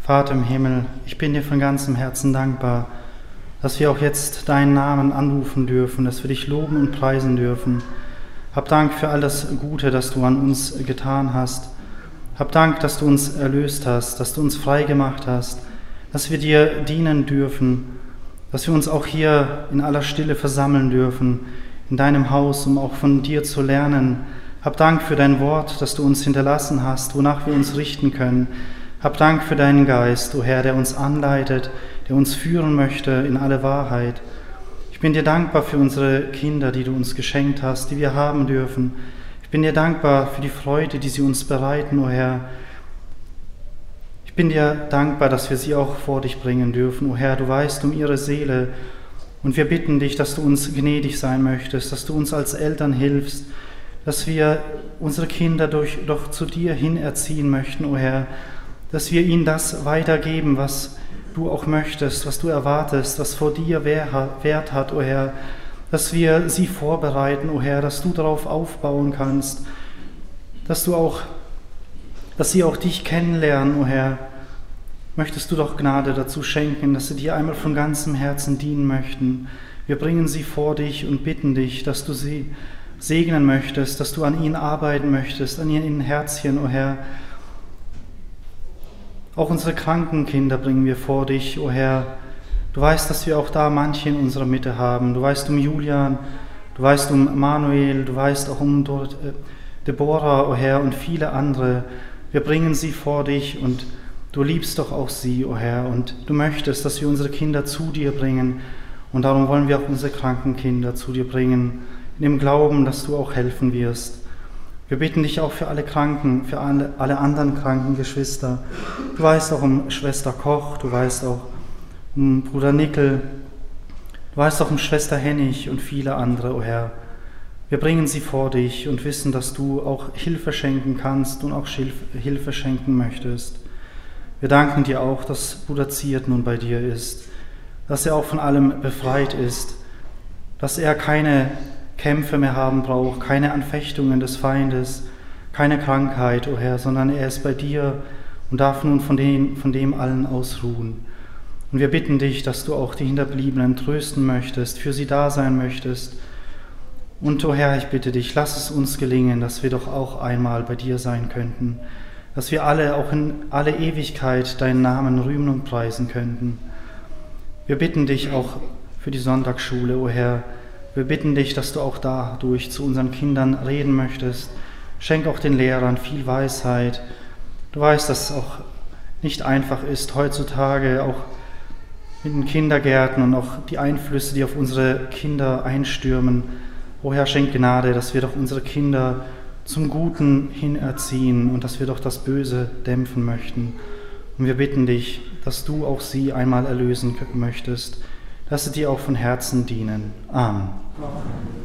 Vater im Himmel, ich bin dir von ganzem Herzen dankbar, dass wir auch jetzt deinen Namen anrufen dürfen, dass wir dich loben und preisen dürfen. Hab Dank für all das Gute, das du an uns getan hast. Hab Dank, dass du uns erlöst hast, dass du uns frei gemacht hast, dass wir dir dienen dürfen, dass wir uns auch hier in aller Stille versammeln dürfen, in deinem Haus, um auch von dir zu lernen. Hab Dank für dein Wort, das du uns hinterlassen hast, wonach wir uns richten können. Hab Dank für deinen Geist, o Herr, der uns anleitet, der uns führen möchte in alle Wahrheit. Ich bin dir dankbar für unsere Kinder, die du uns geschenkt hast, die wir haben dürfen. Ich bin dir dankbar für die Freude, die sie uns bereiten, o Herr. Ich bin dir dankbar, dass wir sie auch vor dich bringen dürfen, o Herr. Du weißt um ihre Seele und wir bitten dich, dass du uns gnädig sein möchtest, dass du uns als Eltern hilfst, dass wir unsere Kinder doch zu dir hin erziehen möchten, o Herr, dass wir ihnen das weitergeben, was du auch möchtest, was du erwartest, was vor dir Wert hat, o Herr, dass wir sie vorbereiten, o Herr, dass du darauf aufbauen kannst, dass sie auch dich kennenlernen, o Herr. Möchtest du doch Gnade dazu schenken, dass sie dir einmal von ganzem Herzen dienen möchten. Wir bringen sie vor dich und bitten dich, dass du sie segnen möchtest, dass du an ihnen arbeiten möchtest, an ihren Herzchen, o Herr. Auch unsere kranken Kinder bringen wir vor dich, o Herr. Du weißt, dass wir auch da manche in unserer Mitte haben. Du weißt um Julian, du weißt um Manuel, du weißt auch um Deborah, o Herr, und viele andere. Wir bringen sie vor dich und du liebst doch auch sie, o Herr, und du möchtest, dass wir unsere Kinder zu dir bringen. Und darum wollen wir auch unsere kranken Kinder zu dir bringen, in dem Glauben, dass du auch helfen wirst. Wir bitten dich auch für alle Kranken, für alle anderen kranken Geschwister. Du weißt auch um Schwester Koch, du weißt auch um Bruder Nickel, du weißt auch um Schwester Hennig und viele andere, o Herr. Wir bringen sie vor dich und wissen, dass du auch Hilfe schenken kannst und auch Hilfe schenken möchtest. Wir danken dir auch, dass Bruder Ziert nun bei dir ist, dass er auch von allem befreit ist, dass er keine Kämpfe mehr haben braucht, keine Anfechtungen des Feindes, keine Krankheit, o Herr, sondern er ist bei dir und darf nun von dem allen ausruhen. Und wir bitten dich, dass du auch die Hinterbliebenen trösten möchtest, für sie da sein möchtest. Und, o Herr, ich bitte dich, lass es uns gelingen, dass wir doch auch einmal bei dir sein könnten, dass wir alle auch in alle Ewigkeit deinen Namen rühmen und preisen könnten. Wir bitten dich auch für die Sonntagsschule, o Herr. Wir bitten dich, dass du auch dadurch zu unseren Kindern reden möchtest. Schenk auch den Lehrern viel Weisheit. Du weißt, dass es auch nicht einfach ist, heutzutage auch mit den Kindergärten und auch die Einflüsse, die auf unsere Kinder einstürmen. O Herr, schenk Gnade, dass wir doch unsere Kinder zum Guten hin erziehen und dass wir doch das Böse dämpfen möchten. Und wir bitten dich, dass du auch sie einmal erlösen möchtest, dass sie dir auch von Herzen dienen. Amen.